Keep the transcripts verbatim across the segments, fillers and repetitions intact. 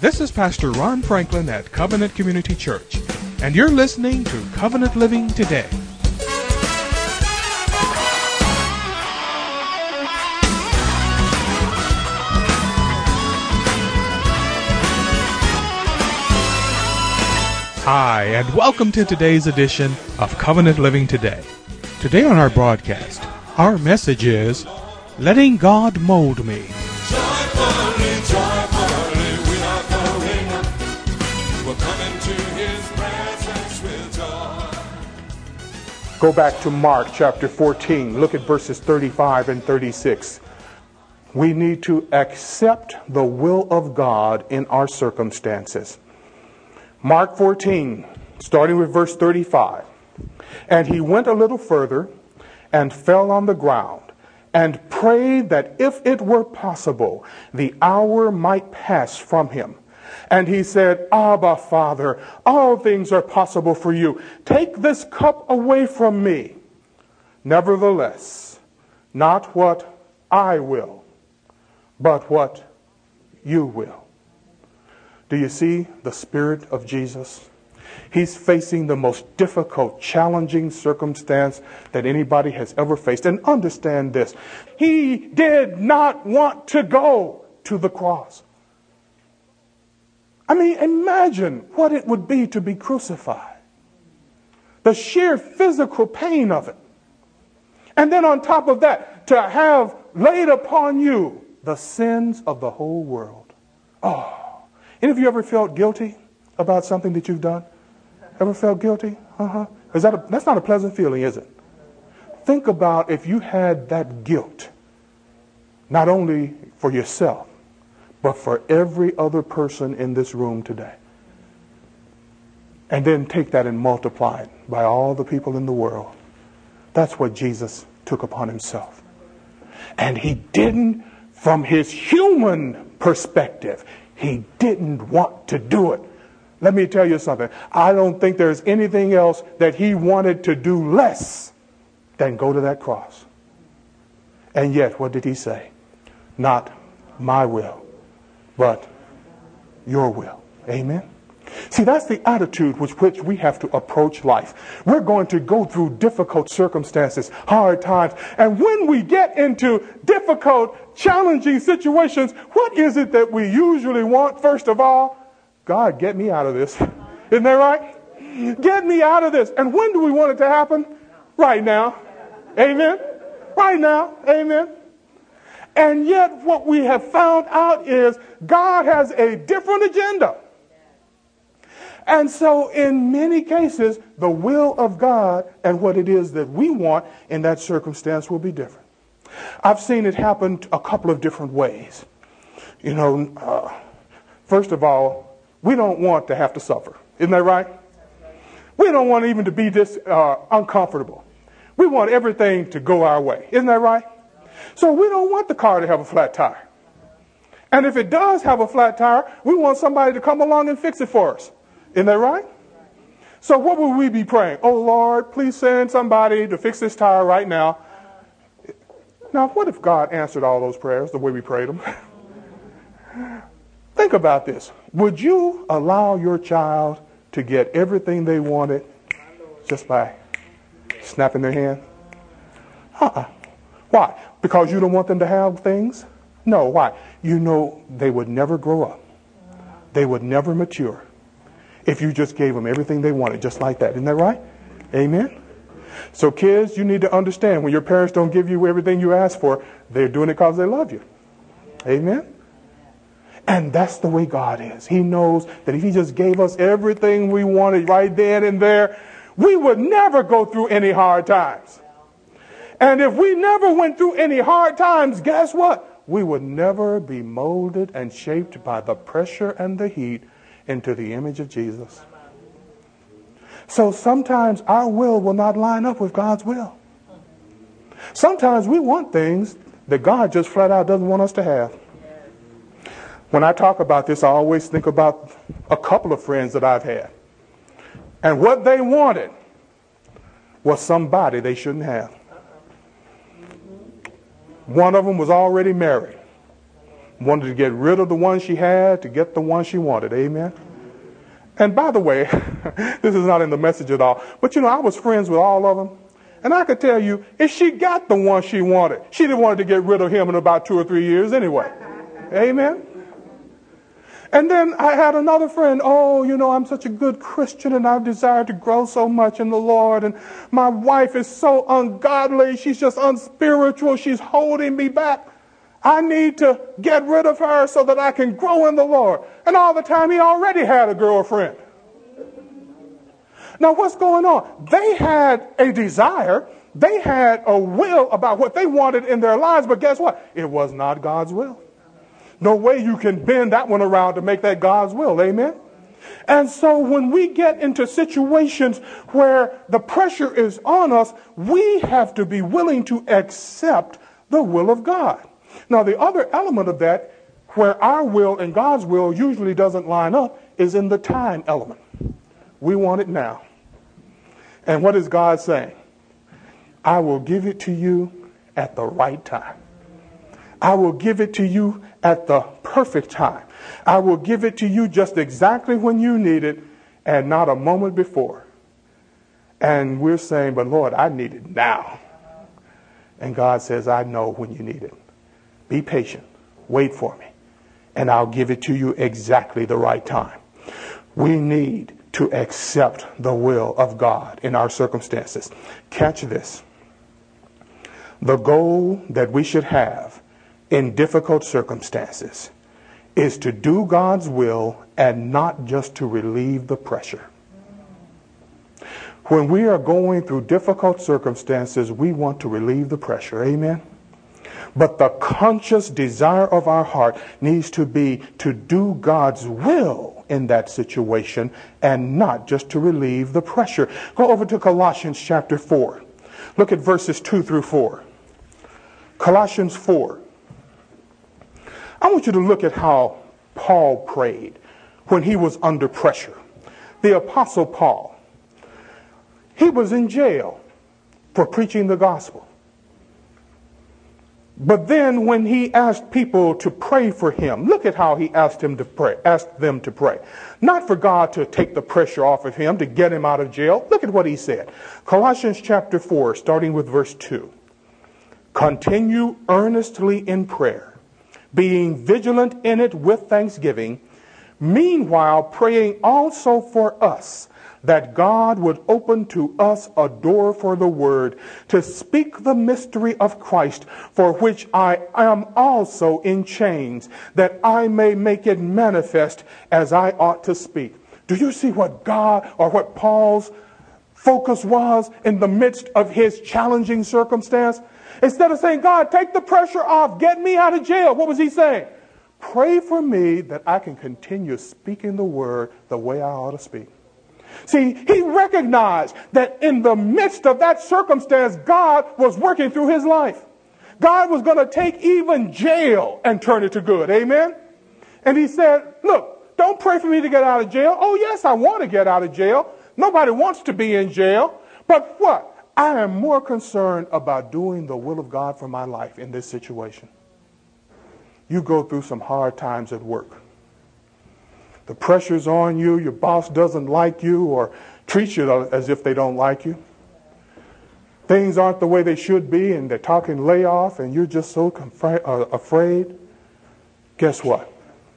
This is Pastor Ron Franklin at Covenant Community Church, and you're listening to Covenant Living Today. Hi, and welcome to today's edition of Covenant Living Today. Today on our broadcast, our message is, Letting God Mold Me. Joyfully, joyfully, we are going up. We're coming to His presence with joy. Go back to Mark chapter fourteen. Look at verses thirty-five and thirty-six. We need to accept the will of God in our circumstances. Mark fourteen, starting with verse thirty-five. And he went a little further and fell on the ground and prayed that if it were possible, the hour might pass from him. And he said, Abba, Father, all things are possible for you. Take this cup away from me. Nevertheless, not what I will, but what you will. Do you see the Spirit of Jesus? He's facing the most difficult, challenging circumstance that anybody has ever faced. And understand this, he did not want to go to the cross. I mean, imagine what it would be to be crucified. The sheer physical pain of it. And then on top of that, to have laid upon you the sins of the whole world. Oh, any of you ever felt guilty about something that you've done? Ever felt guilty? Uh-huh. Is that a, that's not a pleasant feeling, is it? Think about if you had that guilt, not only for yourself, but for every other person in this room today. And then take that and multiply it by all the people in the world. That's what Jesus took upon himself. And he didn't, from his human perspective, he didn't want to do it. Let me tell you something. I don't think there's anything else that he wanted to do less than go to that cross. And yet, what did he say? Not my will, but your will. Amen? See, that's the attitude with which we have to approach life. We're going to go through difficult circumstances, hard times. And when we get into difficult, challenging situations, what is it that we usually want, first of all? God, get me out of this. Isn't that right? Get me out of this. And when do we want it to happen? Right now. Amen? Right now. Amen? And yet what we have found out is God has a different agenda. And so in many cases, the will of God and what it is that we want in that circumstance will be different. I've seen it happen a couple of different ways. You know, uh, first of all, we don't want to have to suffer. Isn't that right? We don't want even to be this uh, uncomfortable. We want everything to go our way. Isn't that right? So we don't want the car to have a flat tire. And if it does have a flat tire, we want somebody to come along and fix it for us. Isn't that right? So what would we be praying? Oh, Lord, please send somebody to fix this tire right now. Now, what if God answered all those prayers the way we prayed them? Think about this. Would you allow your child to get everything they wanted just by snapping their hand? Uh-uh. Why? Because you don't want them to have things? No. Why? You know they would never grow up. They would never mature if you just gave them everything they wanted just like that. Isn't that right? Amen? So kids, you need to understand when your parents don't give you everything you ask for, they're doing it because they love you. Amen? And that's the way God is. He knows that if he just gave us everything we wanted right then and there, we would never go through any hard times. And if we never went through any hard times, guess what? We would never be molded and shaped by the pressure and the heat into the image of Jesus. So sometimes our will will not line up with God's will. Sometimes we want things that God just flat out doesn't want us to have. When I talk about this, I always think about a couple of friends that I've had. And what they wanted was somebody they shouldn't have. One of them was already married. Wanted to get rid of the one she had to get the one she wanted. Amen. And by the way, this is not in the message at all, but you know, I was friends with all of them. And I could tell you, if she got the one she wanted, she didn't want to get rid of him in about two or three years anyway. Amen. And then I had another friend, oh, you know, I'm such a good Christian and I've desired to grow so much in the Lord. And my wife is so ungodly. She's just unspiritual. She's holding me back. I need to get rid of her so that I can grow in the Lord. And all the time he already had a girlfriend. Now what's going on? They had a desire. They had a will about what they wanted in their lives. But guess what? It was not God's will. No way you can bend that one around to make that God's will. Amen? And so when we get into situations where the pressure is on us, we have to be willing to accept the will of God. Now, the other element of that, where our will and God's will usually doesn't line up, is in the time element. We want it now. And what is God saying? I will give it to you at the right time. I will give it to you at the perfect time. I will give it to you just exactly when you need it and not a moment before. And we're saying, but Lord, I need it now. And God says, I know when you need it. Be patient. Wait for me. And I'll give it to you exactly the right time. We need to accept the will of God in our circumstances. Catch this. The goal that we should have in difficult circumstances is to do God's will and not just to relieve the pressure. When we are going through difficult circumstances, we want to relieve the pressure. Amen? But the conscious desire of our heart needs to be to do God's will in that situation and not just to relieve the pressure. Go over to Colossians chapter four. Look at verses two through four. Colossians four. I want you to look at how Paul prayed when he was under pressure. The Apostle Paul, he was in jail for preaching the gospel. But then when he asked people to pray for him, look at how he asked him to pray, asked them to pray. Not for God to take the pressure off of him, to get him out of jail. Look at what he said. Colossians chapter four, starting with verse two. Continue earnestly in prayer, being vigilant in it with thanksgiving, meanwhile praying also for us, that God would open to us a door for the word to speak the mystery of Christ, for which I am also in chains, that I may make it manifest as I ought to speak. Do you see what God, or what Paul's focus was in the midst of his challenging circumstance? Instead of saying, God, take the pressure off, get me out of jail, what was he saying? Pray for me that I can continue speaking the word the way I ought to speak. See, he recognized that in the midst of that circumstance, God was working through his life. God was going to take even jail and turn it to good. Amen? And he said, look, don't pray for me to get out of jail. Oh, yes, I want to get out of jail. Nobody wants to be in jail. But what? I am more concerned about doing the will of God for my life in this situation. You go through some hard times at work. The pressure's on you, your boss doesn't like you or treats you as if they don't like you. Things aren't the way they should be and they're talking layoff and you're just so confra- uh, afraid. Guess what?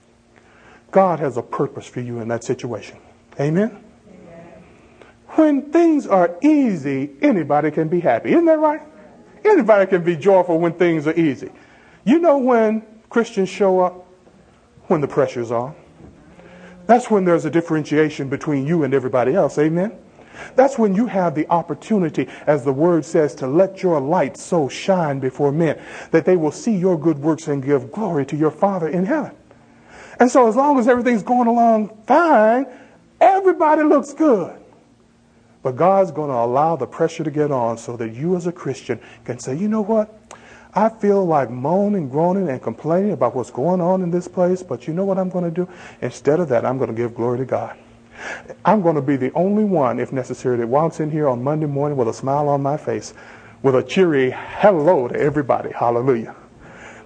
God has a purpose for you in that situation. Amen? Amen? When things are easy, anybody can be happy. Isn't that right? Anybody can be joyful when things are easy. You know when Christians show up? When the pressure's on. That's when there's a differentiation between you and everybody else. Amen? That's when you have the opportunity, as the word says, to let your light so shine before men that they will see your good works and give glory to your Father in heaven. And so as long as everything's going along fine, everybody looks good. But God's going to allow the pressure to get on so that you as a Christian can say, you know what? I feel like moaning, groaning, and complaining about what's going on in this place, but you know what I'm going to do? Instead of that, I'm going to give glory to God. I'm going to be the only one, if necessary, that walks in here on Monday morning with a smile on my face, with a cheery hello to everybody. Hallelujah.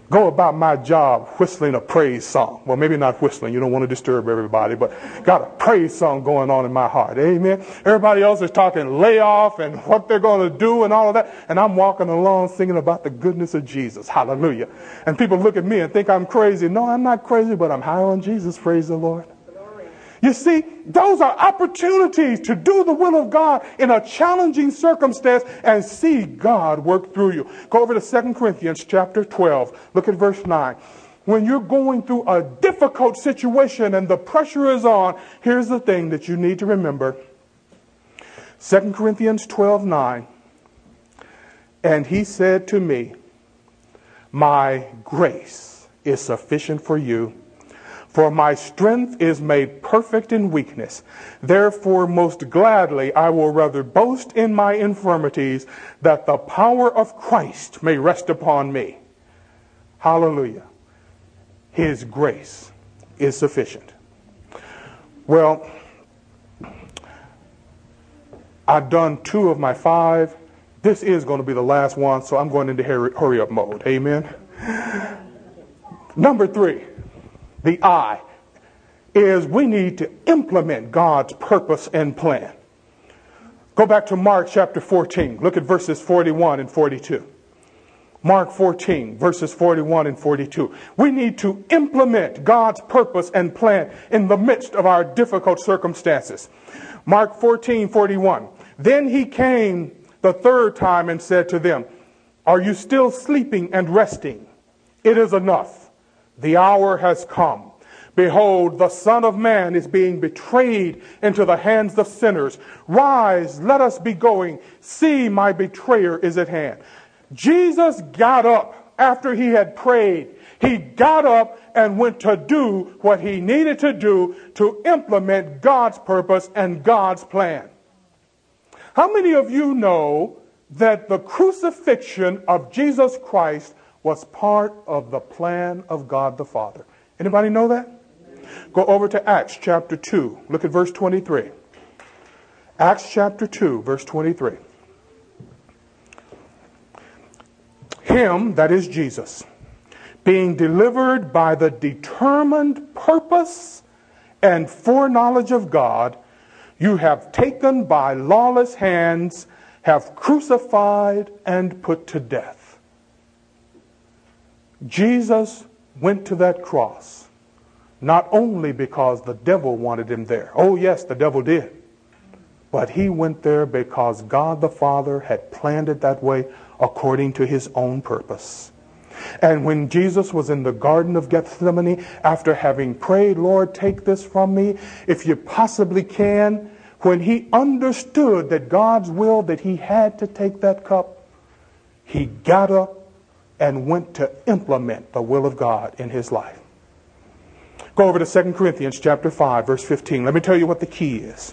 go about my job whistling a praise song. Well, maybe not whistling. You don't want to disturb everybody, but got a praise song going on in my heart. Amen. Everybody else is talking layoff and what they're going to do and all of that. And I'm walking along singing about the goodness of Jesus. Hallelujah. And people look at me and think I'm crazy. No, I'm not crazy, but I'm high on Jesus. Praise the Lord. You see, those are opportunities to do the will of God in a challenging circumstance and see God work through you. Go over to Second Corinthians chapter twelve. Look at verse nine. When you're going through a difficult situation and the pressure is on, here's the thing that you need to remember. Second Corinthians twelve nine. And he said to me, my grace is sufficient for you, for my strength is made perfect in weakness. Therefore, most gladly, I will rather boast in my infirmities, that the power of Christ may rest upon me. Hallelujah. His grace is sufficient. Well, I've done two of my five. This is going to be the last one, so I'm going into hurry, hurry up mode. Amen. Number three. The I is we need to implement God's purpose and plan. Go back to Mark chapter fourteen. Look at verses forty-one and forty-two. Mark fourteen, verses forty-one and forty-two. We need to implement God's purpose and plan in the midst of our difficult circumstances. Mark fourteen, forty-one. Then he came the third time and said to them, are you still sleeping and resting? It is enough. The hour has come. Behold, the Son of Man is being betrayed into the hands of sinners. Rise, let us be going. See, my betrayer is at hand. Jesus got up after he had prayed. He got up and went to do what he needed to do to implement God's purpose and God's plan. How many of you know that the crucifixion of Jesus Christ was part of the plan of God the Father? Anybody know that? Go over to Acts chapter two. Look at verse twenty-three. Acts chapter two, verse twenty-three. Him, that is Jesus, being delivered by the determined purpose and foreknowledge of God, you have taken by lawless hands, have crucified and put to death. Jesus went to that cross not only because the devil wanted him there. Oh yes, the devil did. But he went there because God the Father had planned it that way according to his own purpose. And when Jesus was in the Garden of Gethsemane, after having prayed, Lord, take this from me, if you possibly can, when he understood that God's will, that he had to take that cup, he got up and went to implement the will of God in his life. Go over to Second Corinthians chapter five, verse fifteen. Let me tell you what the key is.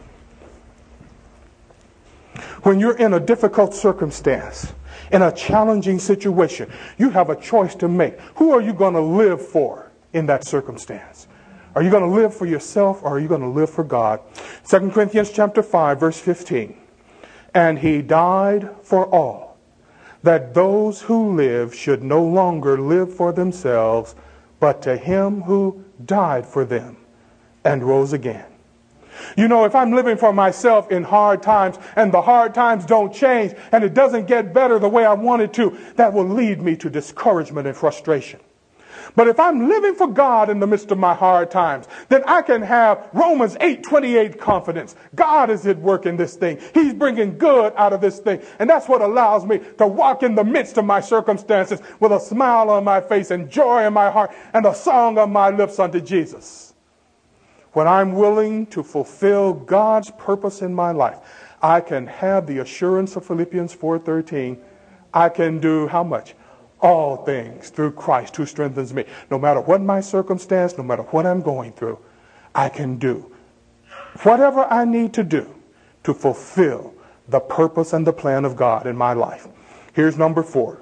When you're in a difficult circumstance, in a challenging situation, you have a choice to make. Who are you going to live for in that circumstance? Are you going to live for yourself, or are you going to live for God? Second Corinthians chapter five, verse fifteen. And he died for all, that those who live should no longer live for themselves, but to him who died for them and rose again. You know, if I'm living for myself in hard times and the hard times don't change and it doesn't get better the way I want it to, that will lead me to discouragement and frustration. But if I'm living for God in the midst of my hard times, then I can have Romans eight twenty-eight confidence. God is at work in this thing. He's bringing good out of this thing. And that's what allows me to walk in the midst of my circumstances with a smile on my face and joy in my heart and a song on my lips unto Jesus. When I'm willing to fulfill God's purpose in my life, I can have the assurance of Philippians four thirteen. I can do how much? All things through Christ who strengthens me. No matter what my circumstance, no matter what I'm going through, I can do whatever I need to do to fulfill the purpose and the plan of God in my life. Here's number four.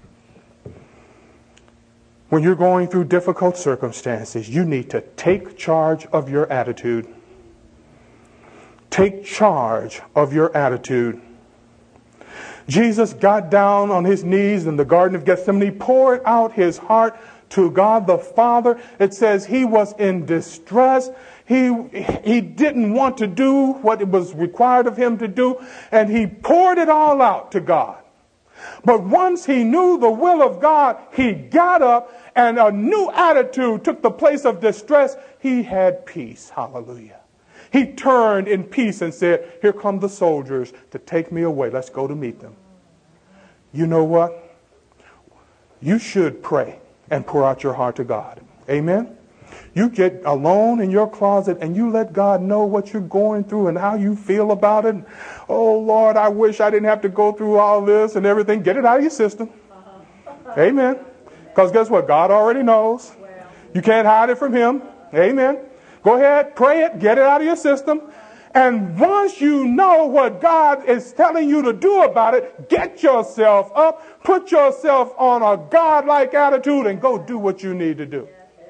When you're going through difficult circumstances, you need to take charge of your attitude. Take charge of your attitude. Jesus got down on his knees in the Garden of Gethsemane, poured out his heart to God the Father. It says he was in distress. He, he didn't want to do what it was required of him to do, and he poured it all out to God. But once he knew the will of God, he got up, and a new attitude took the place of distress. He had peace. Hallelujah. He turned in peace and said, here come the soldiers to take me away. Let's go to meet them. You know what? You should pray and pour out your heart to God. Amen? You get alone in your closet and you let God know what you're going through and how you feel about it. Oh, Lord, I wish I didn't have to go through all this and everything. Get it out of your system. Amen. Because guess what? God already knows. You can't hide it from him. Amen. Go ahead, pray it, get it out of your system. And once you know what God is telling you to do about it, get yourself up, put yourself on a God-like attitude, and go do what you need to do.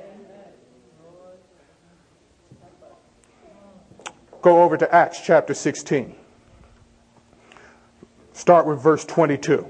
Go over to Acts chapter sixteen. Start with verse twenty-two.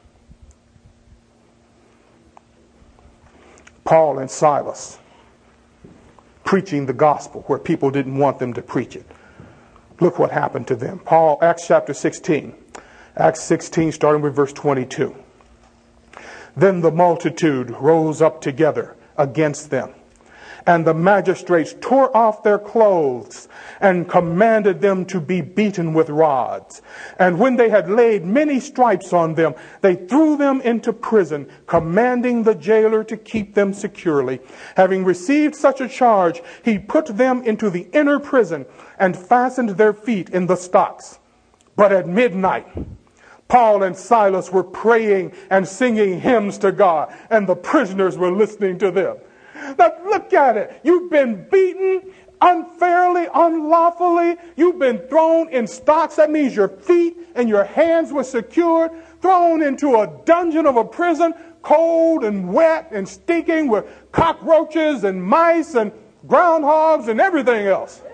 Paul and Silas preaching the gospel where people didn't want them to preach it. Look what happened to them. Paul, Acts chapter sixteen. Acts sixteen, starting with verse twenty-two. Then the multitude rose up together against them, and the magistrates tore off their clothes and commanded them to be beaten with rods. And when they had laid many stripes on them, they threw them into prison, commanding the jailer to keep them securely. Having received such a charge, he put them into the inner prison and fastened their feet in the stocks. But at midnight, Paul and Silas were praying and singing hymns to God, and the prisoners were listening to them. Now look at it. You've been beaten unfairly, unlawfully. You've been thrown in stocks. That means your feet and your hands were secured, thrown into a dungeon of a prison, cold and wet and stinking with cockroaches and mice and groundhogs and everything else.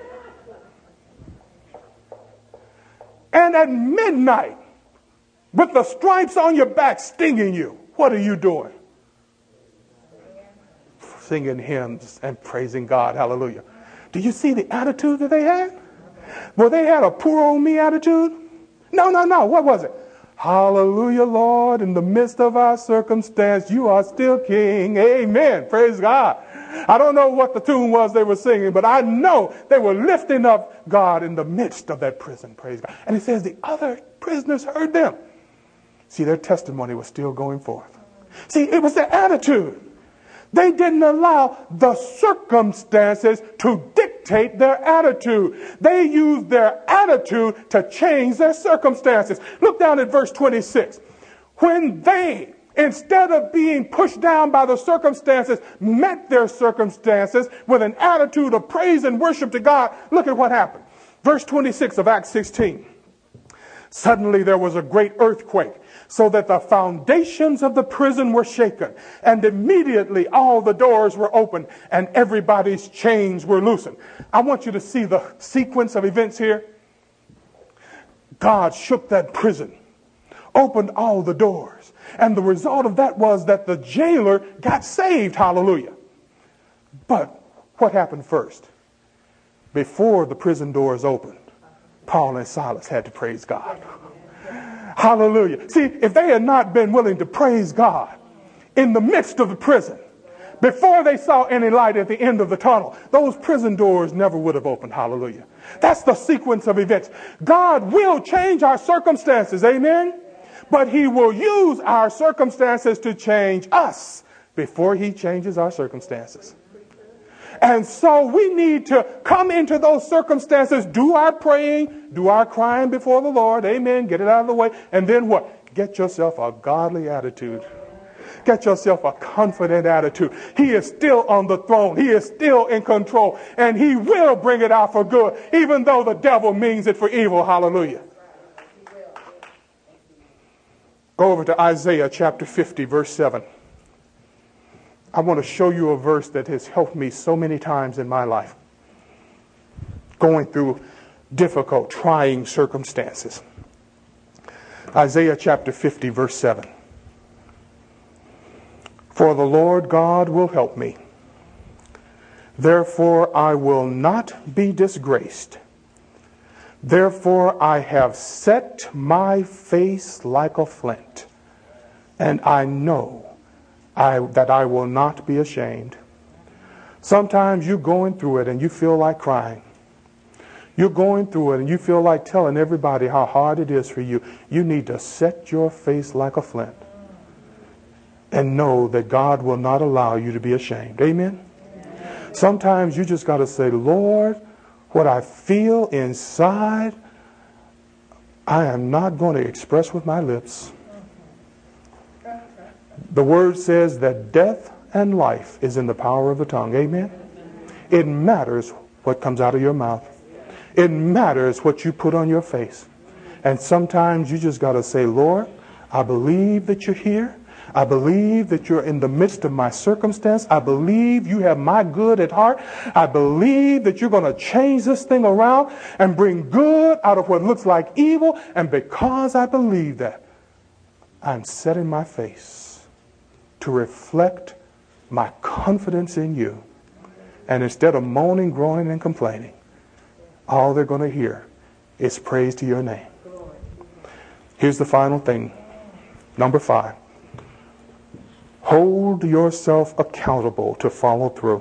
And at midnight, with the stripes on your back stinging you, what are you doing? Singing hymns and praising God. Hallelujah. Do you see the attitude that they had? Well, they had a poor old me attitude. No, no, no. What was it? Hallelujah, Lord, in the midst of our circumstance, you are still King. Amen. Praise God. I don't know what the tune was they were singing, but I know they were lifting up God in the midst of that prison. Praise God. And it says the other prisoners heard them. See, their testimony was still going forth. See, it was their attitude. They didn't allow the circumstances to dictate their attitude. They used their attitude to change their circumstances. Look down at verse twenty-six. When they, instead of being pushed down by the circumstances, met their circumstances with an attitude of praise and worship to God, look at what happened. Verse twenty-six of Acts sixteen. Suddenly there was a great earthquake, so that the foundations of the prison were shaken, and immediately all the doors were opened and everybody's chains were loosened. I want you to see the sequence of events here. God shook that prison, opened all the doors, and the result of that was that the jailer got saved. Hallelujah. But what happened first? Before the prison doors opened, Paul and Silas had to praise God. Hallelujah. See, if they had not been willing to praise God in the midst of the prison, before they saw any light at the end of the tunnel, those prison doors never would have opened. Hallelujah. That's the sequence of events. God will change our circumstances. Amen. But he will use our circumstances to change us before he changes our circumstances. And so we need to come into those circumstances, do our praying, do our crying before the Lord. Amen. Get it out of the way. And then what? Get yourself a godly attitude. Get yourself a confident attitude. He is still on the throne. He is still in control. And he will bring it out for good, even though the devil means it for evil. Hallelujah. Go over to Isaiah chapter fifty, verse seven. I want to show you a verse that has helped me so many times in my life, going through difficult, trying circumstances. Isaiah chapter fifty, verse seven. For the Lord God will help me. Therefore I will not be disgraced. Therefore I have set my face like a flint, and I know I, that I will not be ashamed. Sometimes you're going through it and you feel like crying. You're going through it and you feel like telling everybody how hard it is for you. You need to set your face like a flint and know that God will not allow you to be ashamed. Amen? Sometimes you just got to say, Lord, what I feel inside, I am not going to express with my lips. The word says that death and life is in the power of the tongue. Amen? It matters what comes out of your mouth. It matters what you put on your face. And sometimes you just got to say, Lord, I believe that you're here. I believe that you're in the midst of my circumstance. I believe you have my good at heart. I believe that you're going to change this thing around and bring good out of what looks like evil. And because I believe that, I'm setting my face to reflect my confidence in you. And instead of moaning, groaning, and complaining, all they're going to hear is praise to your name. Here's the final thing. Number five. Hold yourself accountable to follow through.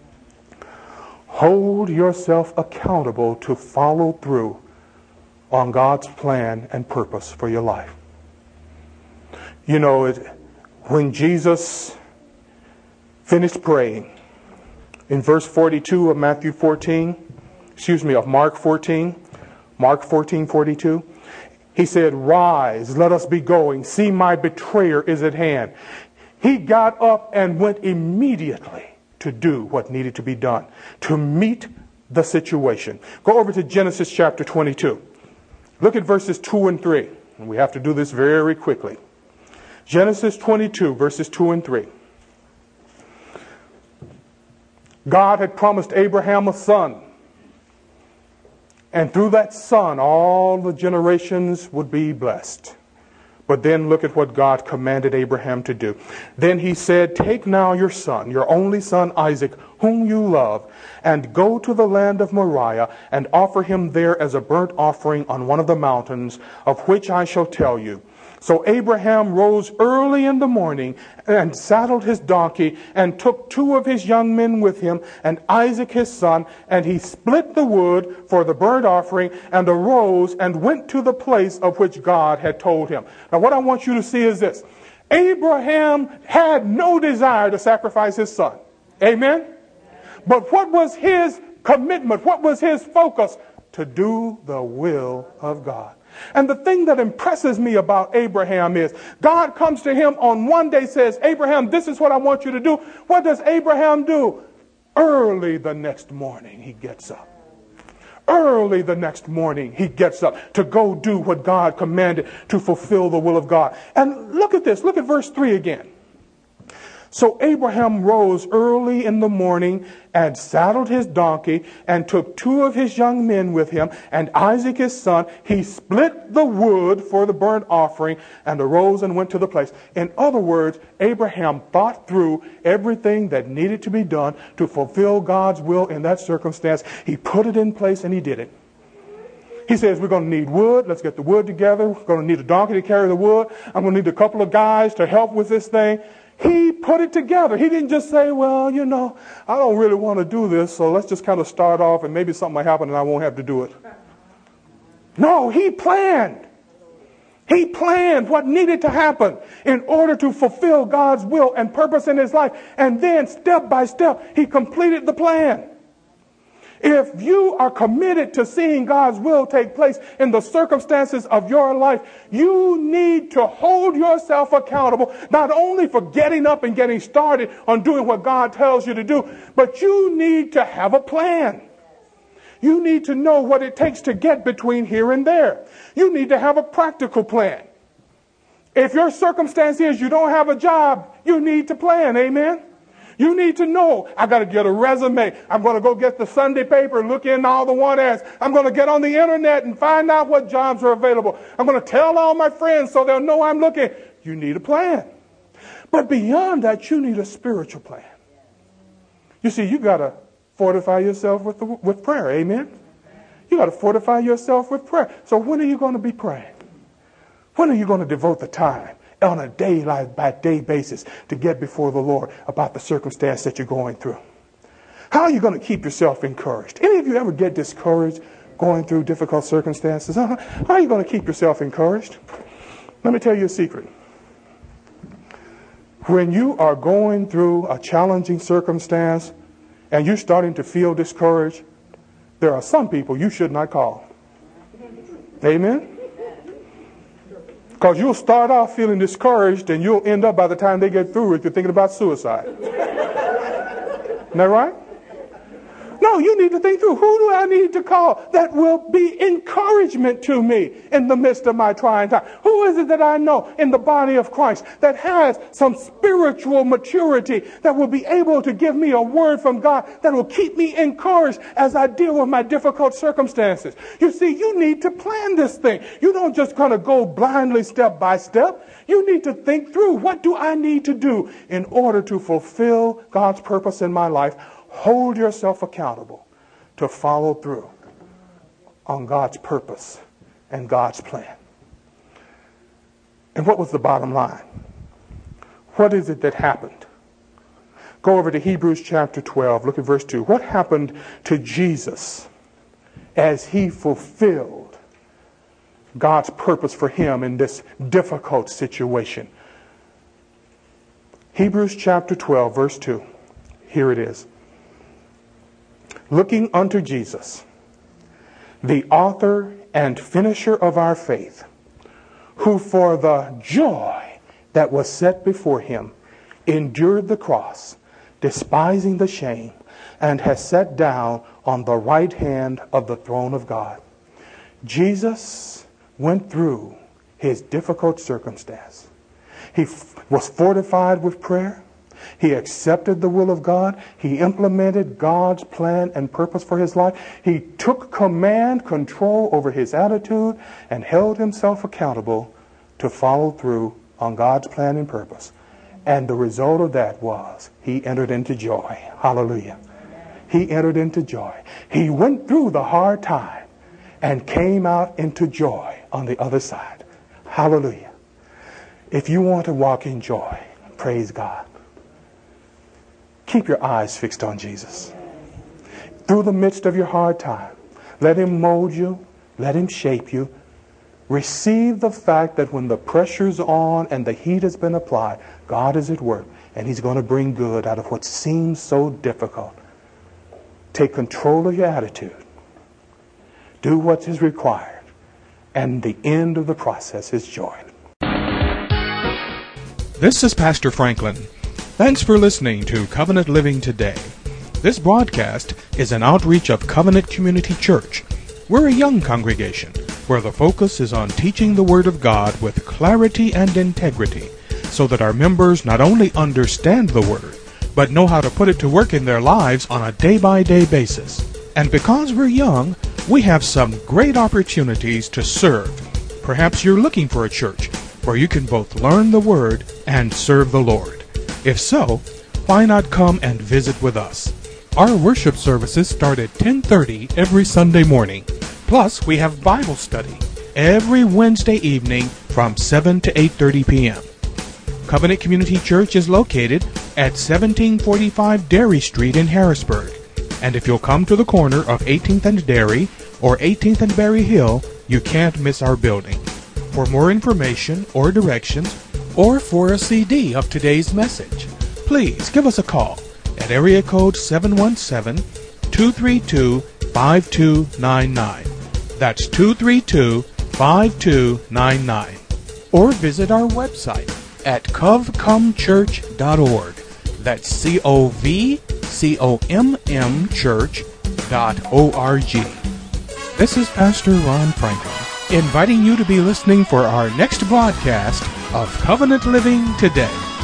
Hold yourself accountable to follow through on God's plan and purpose for your life. You know, it, when Jesus finished praying, in verse forty-two of Matthew fourteen, excuse me, of Mark fourteen, Mark fourteen forty-two, he said, "Rise, let us be going. See, my betrayer is at hand." He got up and went immediately to do what needed to be done, to meet the situation. Go over to Genesis chapter twenty-two. Look at verses two and three. And we have to do this very quickly. Genesis twenty-two, verses two and three. God had promised Abraham a son. And through that son, all the generations would be blessed. But then look at what God commanded Abraham to do. Then he said, "Take now your son, your only son Isaac, whom you love, and go to the land of Moriah, and offer him there as a burnt offering on one of the mountains, of which I shall tell you." So Abraham rose early in the morning and saddled his donkey and took two of his young men with him and Isaac his son, and he split the wood for the burnt offering and arose and went to the place of which God had told him. Now what I want you to see is this. Abraham had no desire to sacrifice his son. Amen? But what was his commitment? What was his focus? To do the will of God. And the thing that impresses me about Abraham is God comes to him on one day, says, "Abraham, this is what I want you to do." What does Abraham do? Early the next morning, he gets up. Early the next morning, he gets up to go do what God commanded, to fulfill the will of God. And look at this. Look at verse three again. So Abraham rose early in the morning and saddled his donkey and took two of his young men with him and Isaac his son. He split the wood for the burnt offering and arose and went to the place. In other words, Abraham thought through everything that needed to be done to fulfill God's will in that circumstance. He put it in place and he did it. He says, we're going to need wood. Let's get the wood together. We're going to need a donkey to carry the wood. I'm going to need a couple of guys to help with this thing. He put it together. He didn't just say, well, you know, I don't really want to do this, so let's just kind of start off and maybe something will happen and I won't have to do it. No, he planned. He planned what needed to happen in order to fulfill God's will and purpose in his life. And then step by step, he completed the plan. If you are committed to seeing God's will take place in the circumstances of your life, you need to hold yourself accountable, not only for getting up and getting started on doing what God tells you to do, but you need to have a plan. You need to know what it takes to get between here and there. You need to have a practical plan. If your circumstance is you don't have a job, you need to plan, amen? You need to know, I got to get a resume. I'm going to go get the Sunday paper and look in all the want ads. I'm going to get on the internet and find out what jobs are available. I'm going to tell all my friends so they'll know I'm looking. You need a plan. But beyond that, you need a spiritual plan. You see, you got to fortify yourself with, the, with prayer. Amen? You got to fortify yourself with prayer. So when are you going to be praying? When are you going to devote the time on a day by day basis to get before the Lord about the circumstance that you're going through? How are you going to keep yourself encouraged? Any of you ever get discouraged going through difficult circumstances? How are you going to keep yourself encouraged? Let me tell you a secret. When you are going through a challenging circumstance and you're starting to feel discouraged, there are some people you should not call. Amen? Because you'll start off feeling discouraged and you'll end up by the time they get through it, you're thinking about suicide. Isn't that right? No, you need to think through, who do I need to call that will be encouragement to me in the midst of my trying time? Who is it that I know in the body of Christ that has some spiritual maturity that will be able to give me a word from God that will keep me encouraged as I deal with my difficult circumstances? You see, you need to plan this thing. You don't just kind of go blindly step by step. You need to think through, what do I need to do in order to fulfill God's purpose in my life? Hold yourself accountable to follow through on God's purpose and God's plan. And what was the bottom line? What is it that happened? Go over to Hebrews chapter twelve. Look at verse two. What happened to Jesus as he fulfilled God's purpose for him in this difficult situation? Hebrews chapter twelve, verse two. Here it is. Looking unto Jesus, the author and finisher of our faith, who for the joy that was set before him endured the cross, despising the shame, and has sat down on the right hand of the throne of God. Jesus went through his difficult circumstance. He f- was fortified with prayer. He accepted the will of God. He implemented God's plan and purpose for his life. He took command, control over his attitude, and held himself accountable to follow through on God's plan and purpose. And the result of that was he entered into joy. Hallelujah. He entered into joy. He went through the hard time and came out into joy on the other side. Hallelujah. If you want to walk in joy, praise God. Keep your eyes fixed on Jesus. Through the midst of your hard time, let him mold you. Let him shape you. Receive the fact that when the pressure's on and the heat has been applied, God is at work and he's going to bring good out of what seems so difficult. Take control of your attitude. Do what is required. And the end of the process is joy. This is Pastor Franklin. Thanks for listening to Covenant Living Today. This broadcast is an outreach of Covenant Community Church. We're a young congregation where the focus is on teaching the Word of God with clarity and integrity so that our members not only understand the Word, but know how to put it to work in their lives on a day-by-day basis. And because we're young, we have some great opportunities to serve. Perhaps you're looking for a church where you can both learn the Word and serve the Lord. If so, why not come and visit with us? Our worship services start at ten thirty every Sunday morning. Plus, we have Bible study every Wednesday evening from seven to eight thirty p.m. Covenant Community Church is located at seventeen forty-five Dairy Street in Harrisburg. And if you'll come to the corner of eighteenth and Dairy or eighteenth and Berry Hill, you can't miss our building. For more information or directions, or for a C D of today's message, please give us a call at area code seven one seven, two three two, five two nine nine. That's two three two, five two nine nine. Or visit our website at cov com church dot org. That's C O V C O M M church dot O R G. This is Pastor Ron Franklin, inviting you to be listening for our next broadcast of Covenant Living Today.